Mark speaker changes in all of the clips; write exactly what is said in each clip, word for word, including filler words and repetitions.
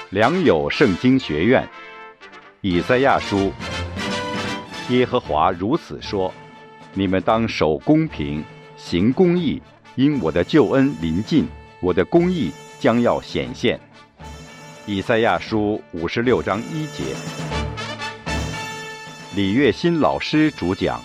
Speaker 1: 良友圣经学院，以赛亚书。耶和华如此说：你们当守公平，行公义，因我的救恩临近，我的公义将要显现。以赛亚书五十六章一节。李月新老师主讲。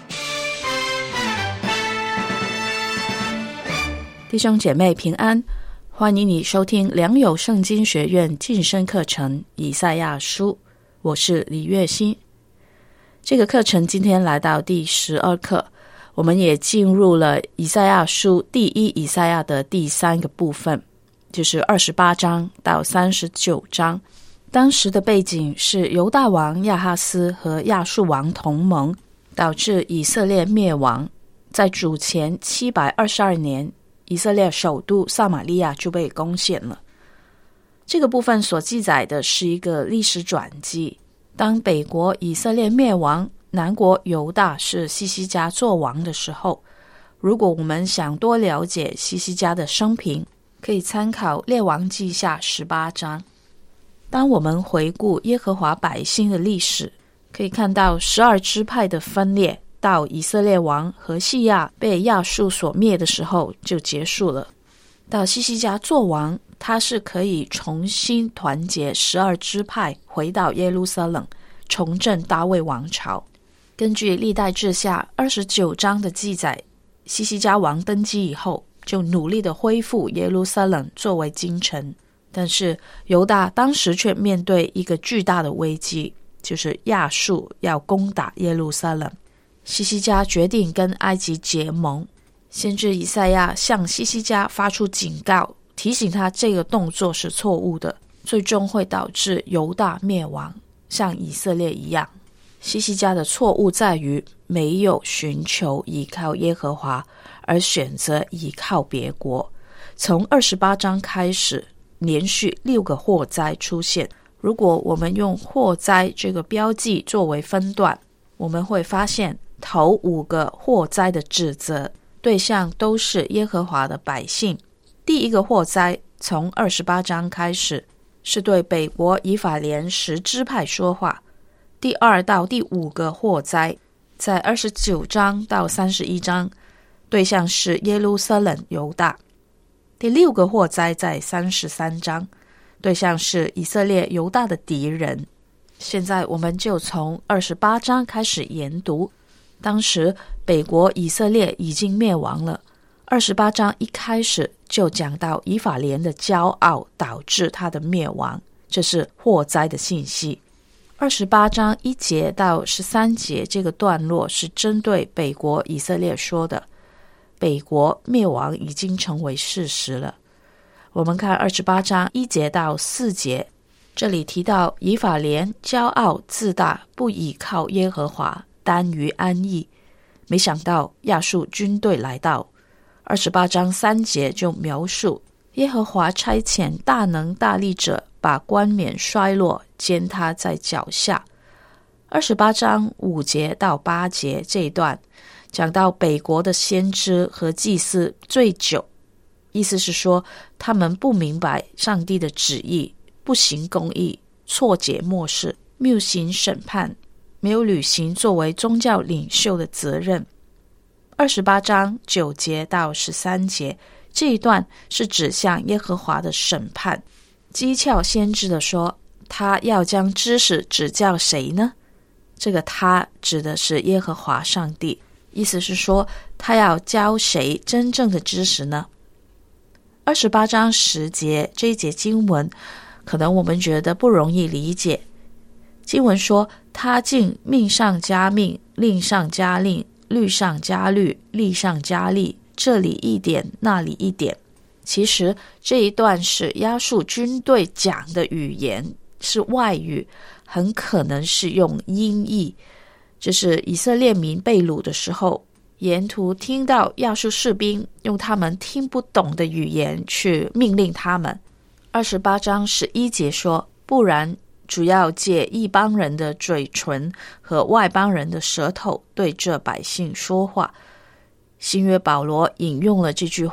Speaker 2: 弟兄姐妹平安，欢迎你收听良友圣经学院晋升课程以赛亚书，我是李月新。这个课程今天来到第十二课，我们也进入了以赛亚书第一以赛亚的第三个部分，就是二十八章到三十九章。当时的背景是犹大王亚哈斯和亚述王同盟，导致以色列灭亡。在主前七百二十二年，以色列首都撒玛利亚就被攻陷了。这个部分所记载的是一个历史转机。当北国以色列灭亡，南国犹大是西西家做王的时候，如果我们想多了解西西家的生平，可以参考列王记下十八章。当我们回顾耶和华百姓的历史，可以看到十二支派的分裂到以色列王何西亚被亚述所灭的时候就结束了。到西西家做王，他是可以重新团结十二支派回到耶路撒冷，重振大卫王朝。根据历代志下二十九章的记载，西西家王登基以后，就努力的恢复耶路撒冷作为京城。但是犹大当时却面对一个巨大的危机，就是亚述要攻打耶路撒冷。西西家决定跟埃及结盟，先知以赛亚向西西家发出警告，提醒他这个动作是错误的，最终会导致犹大灭亡，像以色列一样。西西家的错误在于没有寻求依靠耶和华，而选择依靠别国。从二十八章开始，连续六个祸灾出现。如果我们用祸灾这个标记作为分段，我们会发现头五个祸灾的指责对象都是耶和华的百姓。第一个祸灾从二十八章开始，是对北国以法莲十支派说话。第二到第五个祸灾在二十九章到三十一章，对象是耶路撒冷犹大。第六个祸灾在三十三章，对象是以色列犹大的敌人。现在我们就从二十八章开始研读。当时北国以色列已经灭亡了。二十八章一开始就讲到以法莲的骄傲导致他的灭亡，这是祸灾的信息。二十八章一节到十三节这个段落是针对北国以色列说的，北国灭亡已经成为事实了。我们看二十八章一节到四节，这里提到以法莲骄傲自大，不倚靠耶和华，耽于安逸。没想到亚述军队来到。二十八章三节就描述耶和华差遣大能大力者，把冠冕摔落，践踏在脚下。二十八章五节到八节这一段讲到北国的先知和祭司醉酒，意思是说他们不明白上帝的旨意，不行公义，错解末世，谬行审判，没有履行作为宗教领袖的责任。二十八章九节到十三节这一段是指向耶和华的审判。讥诮先知的说，他要将知识指教谁呢？这个他指的是耶和华上帝，意思是说他要教谁真正的知识呢？二十八章十节这一节经文可能我们觉得不容易理解。经文说，他竟命上加命，令上加令，律上加律，例上加例，这里一点那里一点。其实这一段是亚述军队讲的语言，是外语，很可能是用音译。这是以色列民被掳的时候，沿途听到亚述士兵用他们听不懂的语言去命令他们。二十八章十一节说，不然主要借异邦人的嘴唇和外邦人的舌头对这百姓说话。新约保罗引用了这句话，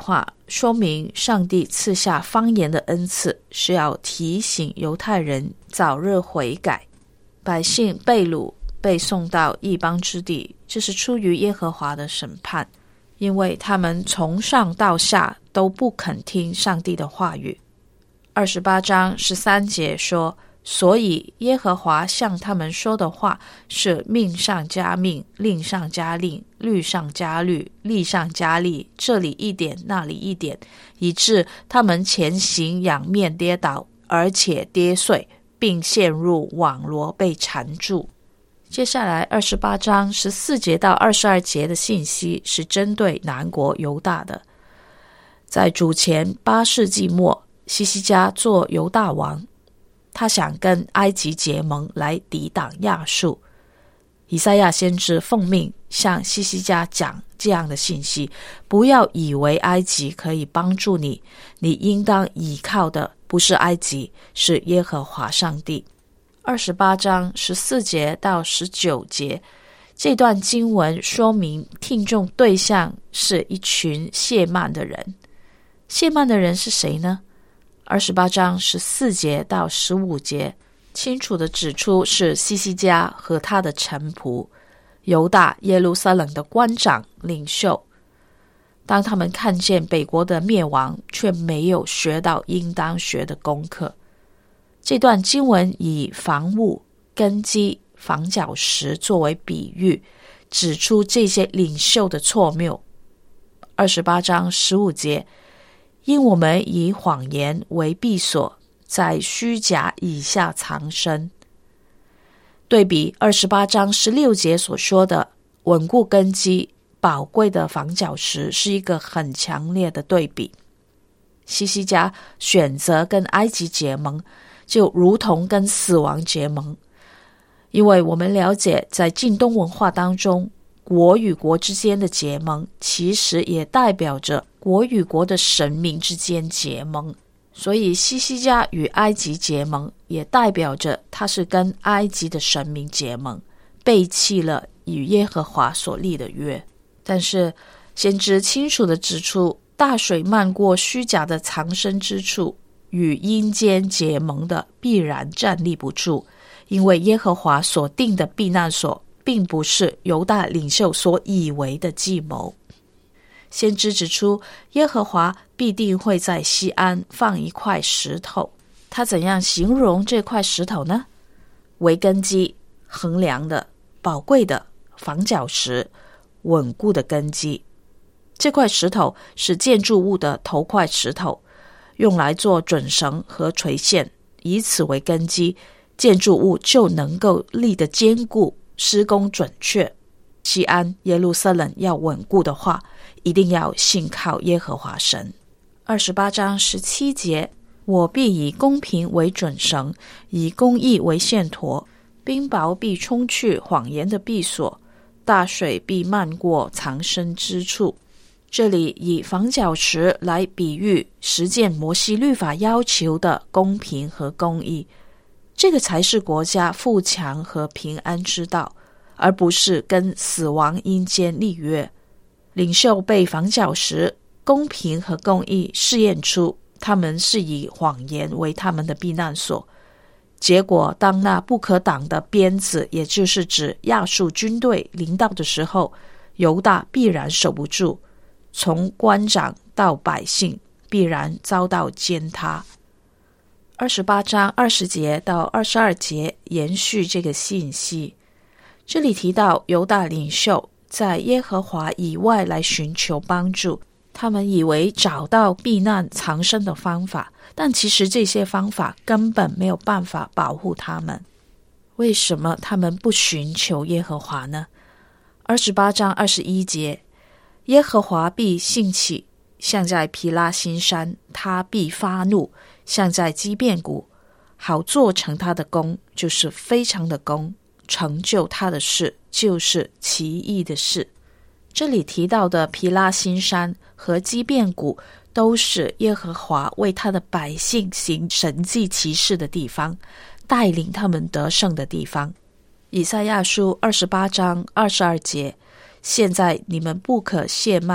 Speaker 2: 说明上帝赐下方言的恩赐，是要提醒犹太人早日悔改。百姓被掳，被送到异邦之地，这是出于耶和华的审判，因为他们从上到下都不肯听上帝的话语。二十八章十三节说，所以耶和华向他们说的话是命上加命，令上加令，律上加律，例上加例，这里一点那里一点，以致他们前行仰面跌倒，而且跌碎，并陷入网罗被缠住。接下来二十八章十四节到二十二节的信息是针对南国犹大的。在主前八世纪末，西西家做犹大王，他想跟埃及结盟来抵挡亚述。以赛亚先知奉命向西西家讲这样的信息，不要以为埃及可以帮助你，你应当倚靠的不是埃及，是耶和华上帝。二十八章十四节到十九节，这段经文说明听众对象是一群谢曼的人。谢曼的人是谁呢？二十八章十四节到十五节清楚地指出是西西家和他的臣仆，犹大耶路撒冷的官长领袖。当他们看见北国的灭亡，却没有学到应当学的功课。这段经文以房屋、根基、房角石作为比喻，指出这些领袖的错谬。二十八章十五节，因我们以谎言为避所，在虚假以下藏身。对比二十八章十六节所说的稳固根基、宝贵的房角石，是一个很强烈的对比。西西家选择跟埃及结盟，就如同跟死亡结盟，因为我们了解在近东文化当中，国与国之间的结盟其实也代表着国与国的神明之间结盟，所以西西家与埃及结盟也代表着他是跟埃及的神明结盟，背弃了与耶和华所立的约。但是先知清楚地指出，大水漫过虚假的藏身之处，与阴间结盟的必然站立不住，因为耶和华所定的避难所并不是犹大领袖所以为的计谋。先知指出，耶和华必定会在西安放一块石头。他怎样形容这块石头呢？为根基、衡量的、宝贵的、房角石、稳固的根基。这块石头是建筑物的头块石头，用来做准绳和垂线，以此为根基，建筑物就能够立得坚固，施工准确。西安耶路撒冷要稳固的话，一定要信靠耶和华神。二十八章十七节，我必以公平为准绳，以公义为线砣，冰雹必冲去谎言的避所，大水必漫过藏身之处。这里以房角石来比喻实践摩西律法要求的公平和公义，这个才是国家富强和平安之道，而不是跟死亡阴间立约。领袖被房角石、公平和公义试验出他们是以谎言为他们的避难所，结果当那不可挡的鞭子，也就是指亚述军队临到的时候，犹大必然守不住，从官长到百姓必然遭到践踏。二十八章二十节到二十二节延续这个信息。这里提到犹大领袖在耶和华以外来寻求帮助，他们以为找到避难藏身的方法，但其实这些方法根本没有办法保护他们。为什么他们不寻求耶和华呢？二十八章二十一节，耶和华必兴起，像在毗拉新山，他必发怒，像在基遍谷，好做成他的功，就是非常的功，成就他的事，就是奇异的事。这里提到的毗拉新山和基遍谷都是耶和华为他的百姓行神迹奇事的地方，带领他们得胜的地方。以赛亚书二十八章二十二节，现在你们不可懈慢，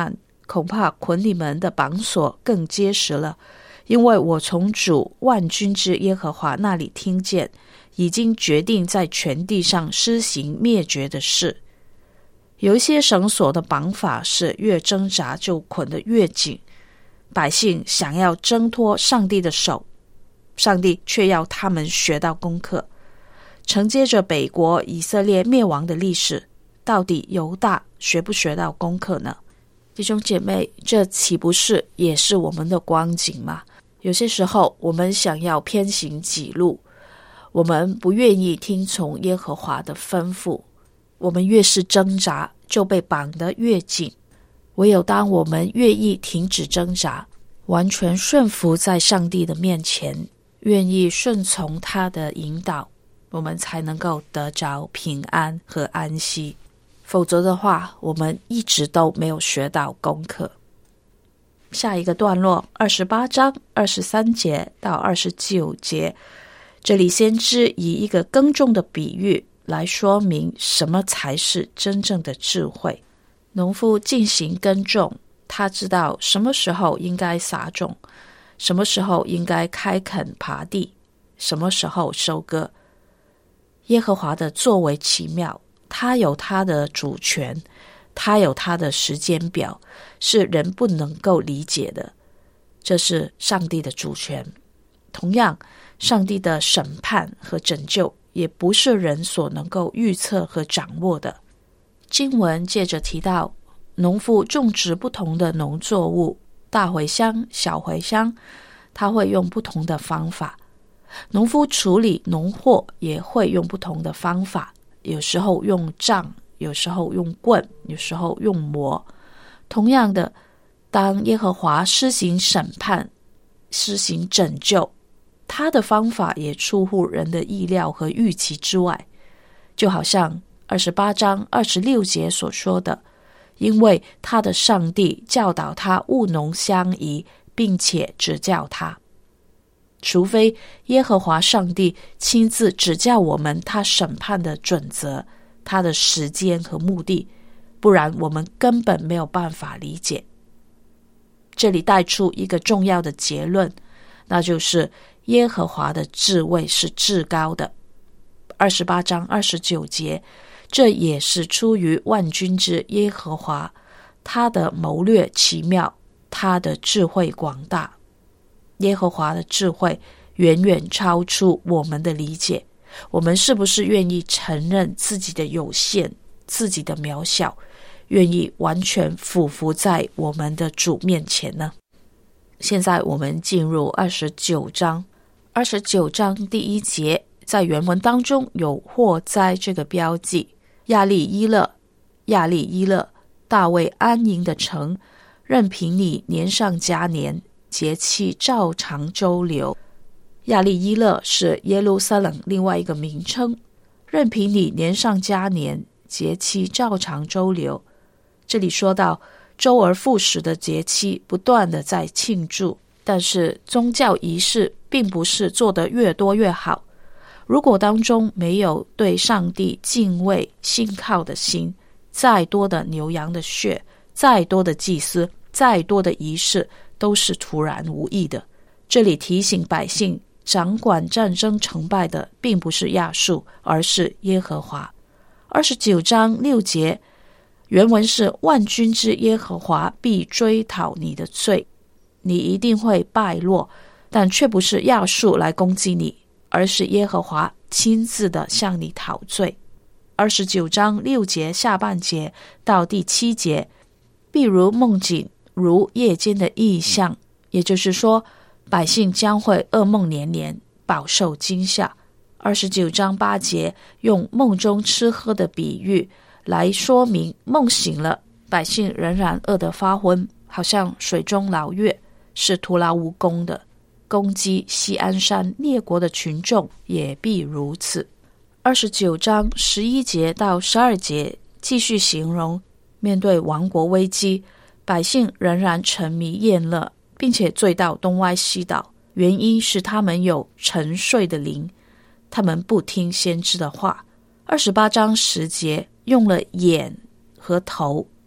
Speaker 2: 恐怕捆你们的绑索更结实了，因为我从主万军之耶和华那里听见，已经决定在全地上施行灭绝的事。有一些绳索的绑法是越挣扎就捆得越紧，百姓想要挣脱上帝的手，上帝却要他们学到功课。承接着北国以色列灭亡的历史，到底犹大学不学到功课呢？弟兄姐妹，这岂不是也是我们的光景吗？有些时候我们想要偏行己路，我们不愿意听从耶和华的吩咐，我们越是挣扎就被绑得越紧。唯有当我们愿意停止挣扎，完全顺服在上帝的面前，愿意顺从他的引导，我们才能够得着平安和安息。否则的话，我们一直都没有学到功课。下一个段落二十八章二十三节到二十九节，这里先知以一个耕种的比喻来说明什么才是真正的智慧。农夫进行耕种，他知道什么时候应该撒种，什么时候应该开垦耙地，什么时候收割。耶和华的作为奇妙，他有他的主权，他有他的时间表，是人不能够理解的。这是上帝的主权。同样，上帝的审判和拯救也不是人所能够预测和掌握的。经文接着提到，农夫种植不同的农作物，大茴香、小茴香，他会用不同的方法。农夫处理农货也会用不同的方法，有时候用杖，有时候用棍，有时候用磨。同样的，当耶和华施行审判、施行拯救，他的方法也出乎人的意料和预期之外。就好像二十八章二十六节所说的，因为他的上帝教导他务农相宜，并且指教他。除非耶和华上帝亲自指教我们他审判的准则，他的时间和目的，不然我们根本没有办法理解。这里带出一个重要的结论，那就是耶和华的智慧是至高的。二十八章二十九节，这也是出于万军之耶和华，他的谋略奇妙，他的智慧广大。耶和华的智慧远远超出我们的理解，我们是不是愿意承认自己的有限，自己的渺小，愿意完全俯伏在我们的主面前呢？现在我们进入二十九章。二十九章第一节，在原文当中有祸灾这个标记。亚利伊勒，亚利伊勒，大卫安营的城，任凭你年上加年，节气照常周流。亚利伊勒是耶路撒冷另外一个名称，任凭你年上加年，节气照常周流。这里说到周而复始的节气不断的在庆祝，但是宗教仪式并不是做得越多越好。如果当中没有对上帝敬畏信靠的心，再多的牛羊的血，再多的祭司，再多的仪式，都是徒然无益的。这里提醒百姓，掌管战争成败的并不是亚述，而是耶和华。二十九章六节，原文是万军之耶和华必追讨你的罪，你一定会败落，但却不是亚述来攻击你，而是耶和华亲自的向你讨罪。二十九章六节下半节到第七节，必如梦境，如夜间的异象，也就是说，百姓将会噩梦连连，饱受惊吓。二十九章八节用梦中吃喝的比喻来说明梦醒了，百姓仍然饿得发昏，好像水中捞月，是徒劳无功的。攻击锡安山列国的群众也必如此。二十九章十一节到十二节继续形容，面对亡国危机，百姓仍然沉迷宴乐，并且醉到东歪西倒，原因是他们有沉睡的灵，他们不听先知的话。二十八章十节用了眼和头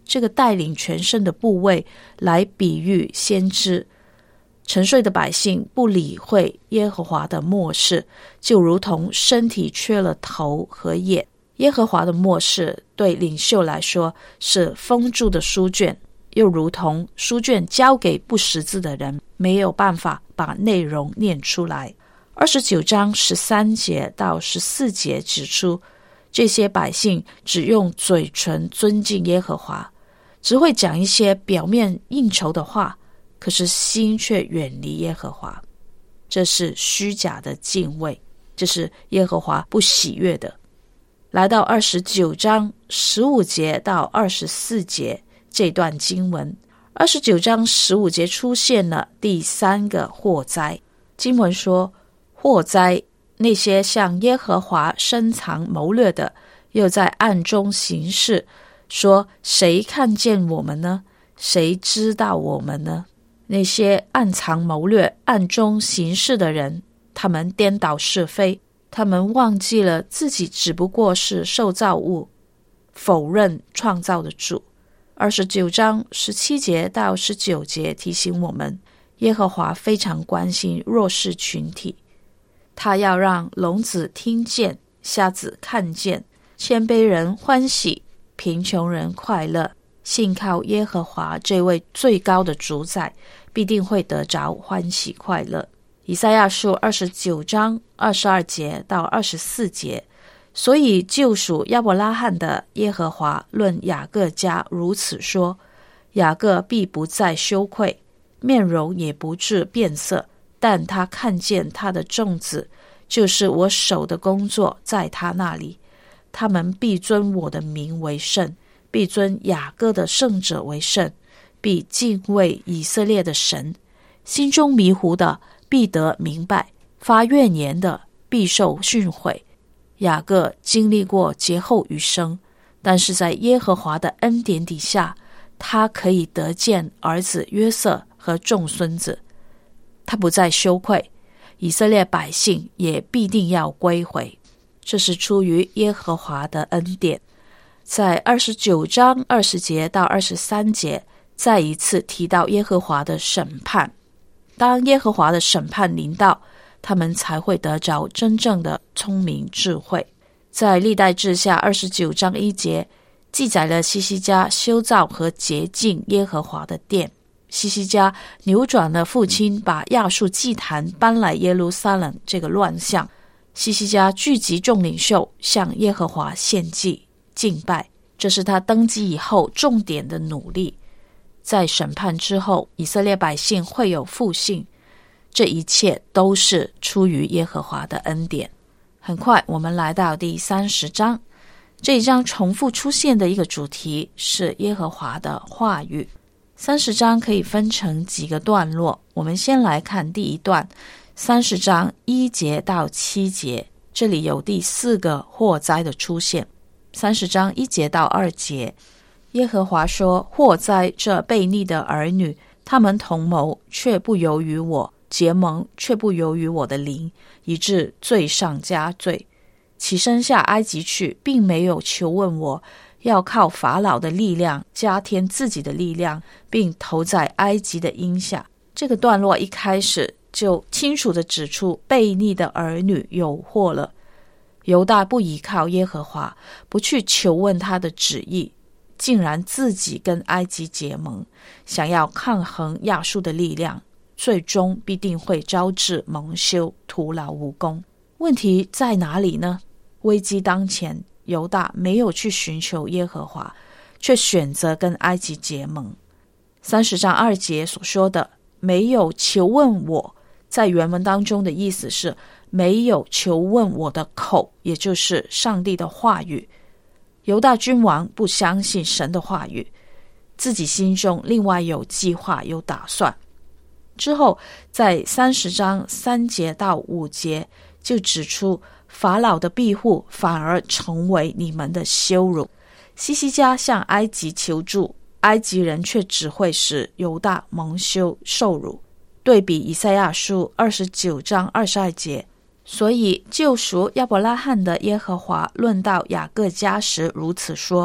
Speaker 2: 这个带领全身的部位来比喻先知。沉睡的百姓不理会耶和华的默示，就如同身体缺了头和眼。耶和华的默示对领袖来说是封住的书卷，又如同书卷交给不识字的人，没有办法把内容念出来。二十九章十三节到十四节指出，这些百姓只用嘴唇尊敬耶和华，只会讲一些表面应酬的话，可是心却远离耶和华，这是虚假的敬畏，这是耶和华不喜悦的。来到二十九章十五节到二十四节这段经文，二十九章十五节出现了第三个祸灾。经文说，祸灾那些向耶和华深藏谋略的，又在暗中行事，说谁看见我们呢？谁知道我们呢？那些暗藏谋略、暗中行事的人，他们颠倒是非，他们忘记了自己只不过是受造物，否认创造的主。二十九章十七节到十九节提醒我们，耶和华非常关心弱势群体，他要让聋子听见，瞎子看见，谦卑人欢喜，贫穷人快乐。信靠耶和华这位最高的主宰，必定会得着欢喜快乐。以赛亚书二十九章二十二节到二十四节，所以救赎亚伯拉罕的耶和华论雅各家如此说，雅各必不再羞愧，面容也不致变色，但他看见他的众子，就是我手的工作在他那里，他们必尊我的名为圣，必尊雅各的圣者为圣，必敬畏以色列的神。心中迷糊的必得明白，发怨言的必受训诲。雅各经历过劫后余生，但是在耶和华的恩典底下，他可以得见儿子约瑟和众孙子，他不再羞愧。以色列百姓也必定要归回，这是出于耶和华的恩典。在二十九章二十节到二十三节，再一次提到耶和华的审判。当耶和华的审判临到，他们才会得着真正的聪明智慧。在历代志下二十九章一节，记载了希西家修造和洁净耶和华的殿。希西家扭转了父亲把亚述祭坛搬来耶路撒冷这个乱象。希西家聚集众领袖，向耶和华献祭敬拜，这是他登基以后重点的努力。在审判之后，以色列百姓会有复兴，这一切都是出于耶和华的恩典。很快我们来到第三十章，这一章重复出现的一个主题是耶和华的话语。三十章可以分成几个段落，我们先来看第一段，三十章一节到七节，这里有第四个祸灾的出现。三十章一节到二节，耶和华说，祸哉这悖逆的儿女，他们同谋却不由于我，结盟却不由于我的灵，以致罪上加罪。起身下埃及去，并没有求问我，要靠法老的力量加添自己的力量，并投在埃及的荫下。这个段落一开始就清楚地指出悖逆的儿女有祸了。犹大不依靠耶和华，不去求问他的旨意，竟然自己跟埃及结盟，想要抗衡亚述的力量，最终必定会招致蒙羞，徒劳无功。问题在哪里呢？危机当前，犹大没有去寻求耶和华，却选择跟埃及结盟。三十章二节所说的没有求问我，在原文当中的意思是没有求问我的口，也就是上帝的话语。犹大君王不相信神的话语，自己心中另外有计划有打算。之后在三十章三节到五节就指出，法老的庇护反而成为你们的羞辱。希西家向埃及求助，埃及人却只会使犹大蒙羞受辱。对比以赛亚书二十九章二十二节，所以救赎亚伯拉罕的耶和华论到雅各家时如此说，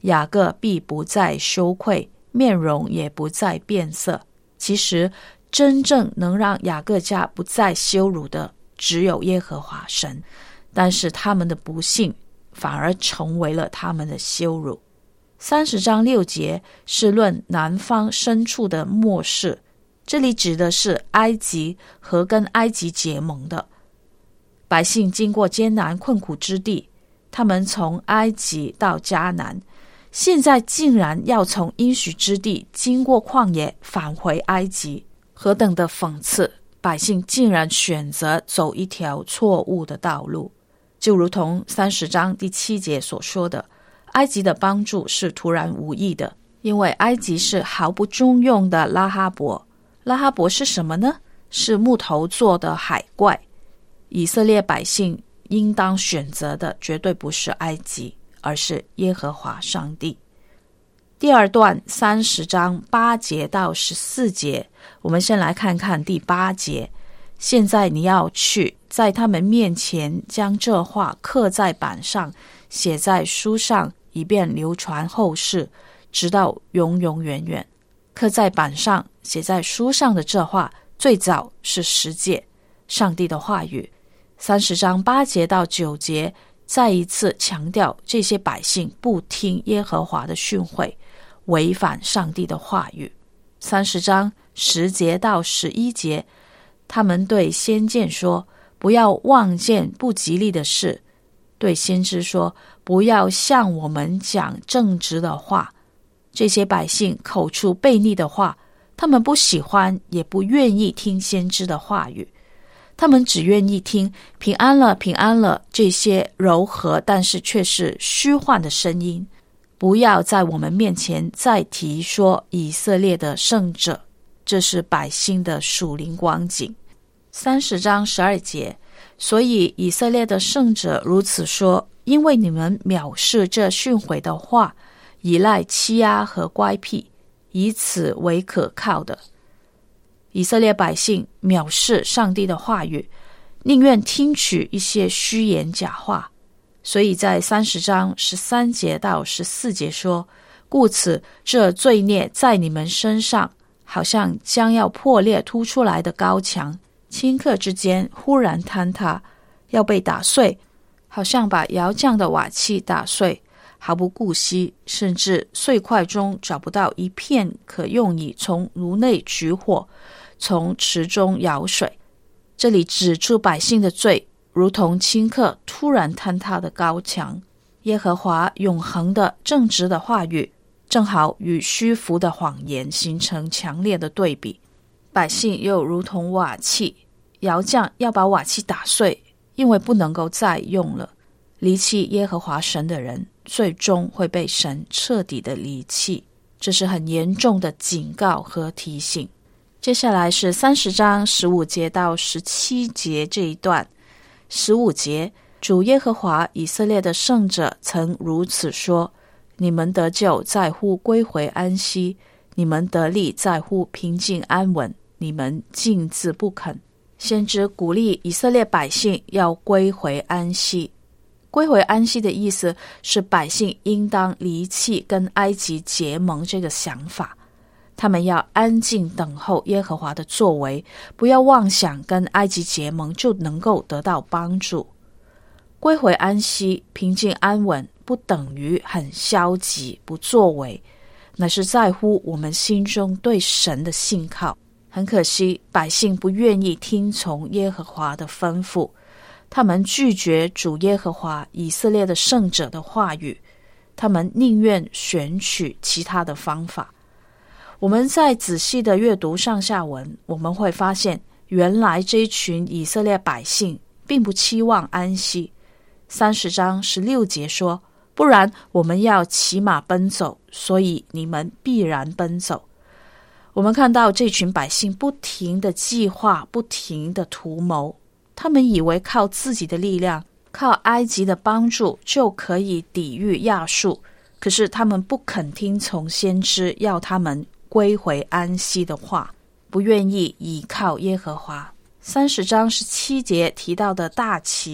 Speaker 2: 雅各必不再羞愧，面容也不再变色。其实真正能让雅各家不再羞辱的只有耶和华神，但是他们的不幸反而成为了他们的羞辱。三十章六节是论南方深处的末世，这里指的是埃及和跟埃及结盟的百姓，经过艰难困苦之地，他们从埃及到迦南，现在竟然要从应许之地经过旷野返回埃及，何等的讽刺！百姓竟然选择走一条错误的道路，就如同三十章第七节所说的，埃及的帮助是突然无意的，因为埃及是毫不中用的拉哈伯。拉哈伯是什么呢？是木头做的海怪。以色列百姓应当选择的绝对不是埃及，而是耶和华上帝。第二段三十章八节到十四节，我们先来看看第八节。现在你要去，在他们面前将这话刻在板上，写在书上，以便流传后世，直到永永远远。刻在板上写在书上的这话，最早是十诫，上帝的话语。三十章八节到九节再一次强调这些百姓不听耶和华的训诲，违反上帝的话语。三十章十节到十一节，他们对先见说，不要望见不吉利的事，对先知说，不要向我们讲正直的话。这些百姓口出悖逆的话，他们不喜欢也不愿意听先知的话语，他们只愿意听平安了平安了这些柔和但是却是虚幻的声音。不要在我们面前再提说以色列的圣者，这是百姓的属灵光景。三十章十二节，所以以色列的圣者如此说，因为你们藐视这训诲的话，依赖欺压和乖僻，以此为可靠的。以色列百姓藐视上帝的话语，宁愿听取一些虚言假话。所以在三十章十三节到十四节说，故此这罪孽在你们身上，好像将要破裂凸出来的高墙，顷刻之间忽然坍塌，要被打碎，好像把窑匠的瓦器打碎，毫不顾惜，甚至碎块中找不到一片可用以从炉内取火，从池中舀水。这里指出百姓的罪如同顷刻突然坍塌的高墙。耶和华永恒的正直的话语正好与虚浮的谎言形成强烈的对比。百姓又如同瓦器，窑匠要把瓦器打碎，因为不能够再用了。离弃耶和华神的人最终会被神彻底的离弃，这是很严重的警告和提醒。接下来是三十章十五节到十七节这一段。十五节，主耶和华以色列的圣者曾如此说，你们得救在乎归回安息，你们得力在乎平静安稳，你们静自不肯。先知鼓励以色列百姓要归回安息。归回安息的意思是百姓应当离弃跟埃及结盟这个想法，他们要安静等候耶和华的作为，不要妄想跟埃及结盟就能够得到帮助。归回安息、平静安稳不等于很消极不作为，乃是在乎我们心中对神的信靠。很可惜，百姓不愿意听从耶和华的吩咐，他们拒绝主耶和华以色列的圣者的话语，他们宁愿选取其他的方法。我们在仔细的阅读上下文，我们会发现原来这一群以色列百姓并不期望安息。三十章十六节说，不然我们要骑马奔走，所以你们必然奔走。我们看到这群百姓不停的计划，不停的图谋，他们以为靠自己的力量，靠埃及的帮助就可以抵御亚述，可是他们不肯听从先知要他们归回安息的话，不愿意倚靠耶和华。三十章十七节提到的大旗，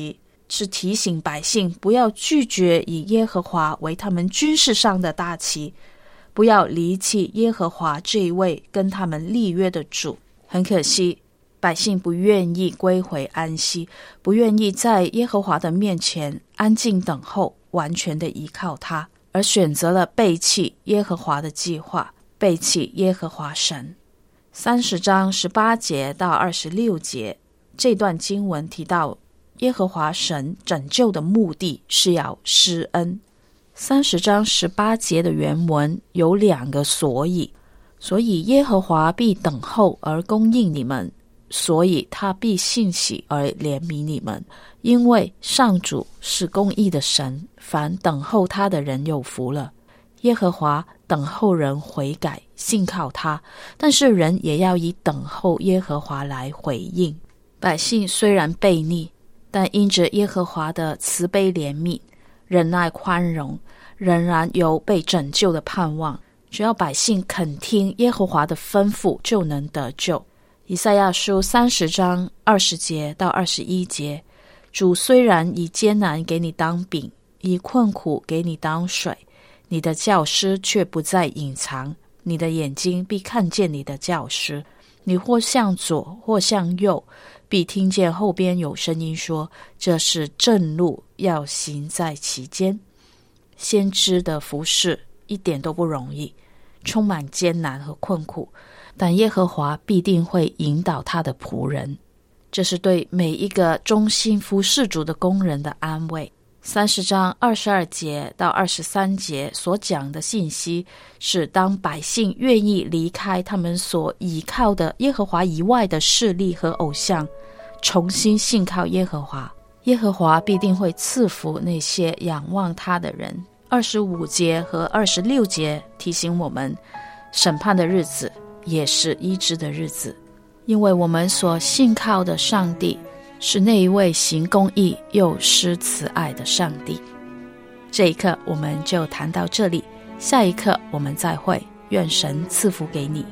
Speaker 2: 是提醒百姓不要拒绝以耶和华为他们军事上的大旗，不要离弃耶和华这一位跟他们立约的主。很可惜，百姓不愿意归回安息，不愿意在耶和华的面前安静等候，完全的依靠他，而选择了背弃耶和华的计划，背弃耶和华神。三十章十八节到二十六节，这段经文提到耶和华神拯救的目的是要施恩。三十章十八节的原文有两个所以，所以耶和华必等候而供应你们，所以他必信喜而怜悯你们，因为上主是公义的神，凡等候他的人有福了。耶和华等候人悔改，信靠他，但是人也要以等候耶和华来回应。百姓虽然悖逆，但因着耶和华的慈悲怜悯、忍耐宽容，仍然有被拯救的盼望。只要百姓肯听耶和华的吩咐，就能得救。以赛亚书三十章二十节到二十一节，主虽然以艰难给你当饼，以困苦给你当水，你的教师却不再隐藏，你的眼睛必看见你的教师。你或向左或向右，必听见后边有声音说，这是正路，要行在其间。先知的服事一点都不容易，充满艰难和困苦，但耶和华必定会引导他的仆人。这是对每一个忠心服事主的工人的安慰。三十章二十二节到二十三节所讲的信息是，当百姓愿意离开他们所倚靠的耶和华以外的势力和偶像，重新信靠耶和华，耶和华必定会赐福那些仰望他的人。二十五节和二十六节提醒我们，审判的日子也是医治的日子，因为我们所信靠的上帝是那一位行公义又施慈爱的上帝。这一刻我们就谈到这里，下一刻我们再会，愿神赐福给你。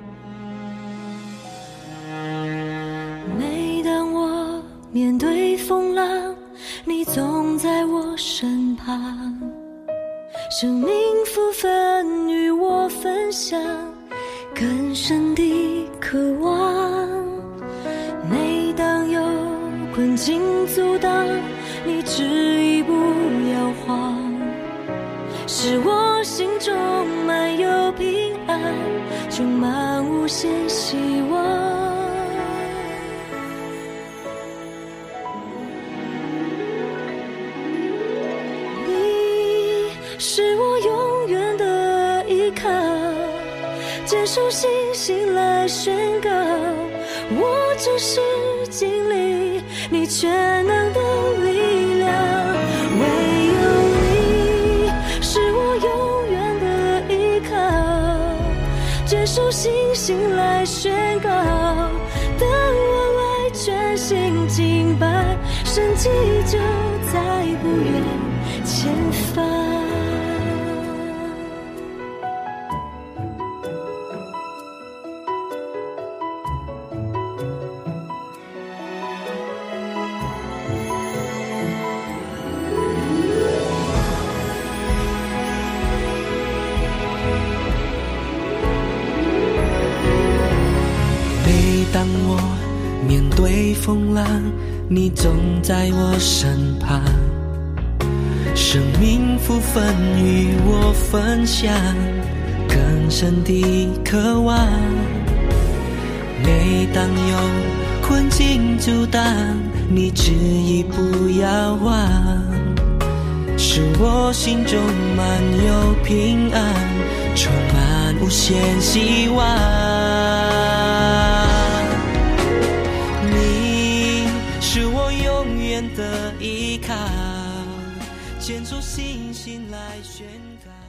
Speaker 3: 每当我面对风浪，你总在我身旁，生命福分与我分享，更深的渴望。每当有困境阻挡，你执意不摇晃，使我心中满有平安，充满无限希望。你是我永远的依靠，坚守信心来宣告，我只是经历你全能的力量，唯有你是我永远的依靠，坚守信心来宣告，当我来全心敬拜，神迹就在不远前方。
Speaker 4: 当我面对风浪，你总在我身旁，生命福分与我分享，更深的渴望。每当有困境阻挡，你执意不要忘，使我心中满有平安，充满无限希望。是我永远的依靠，坚守信心来宣告。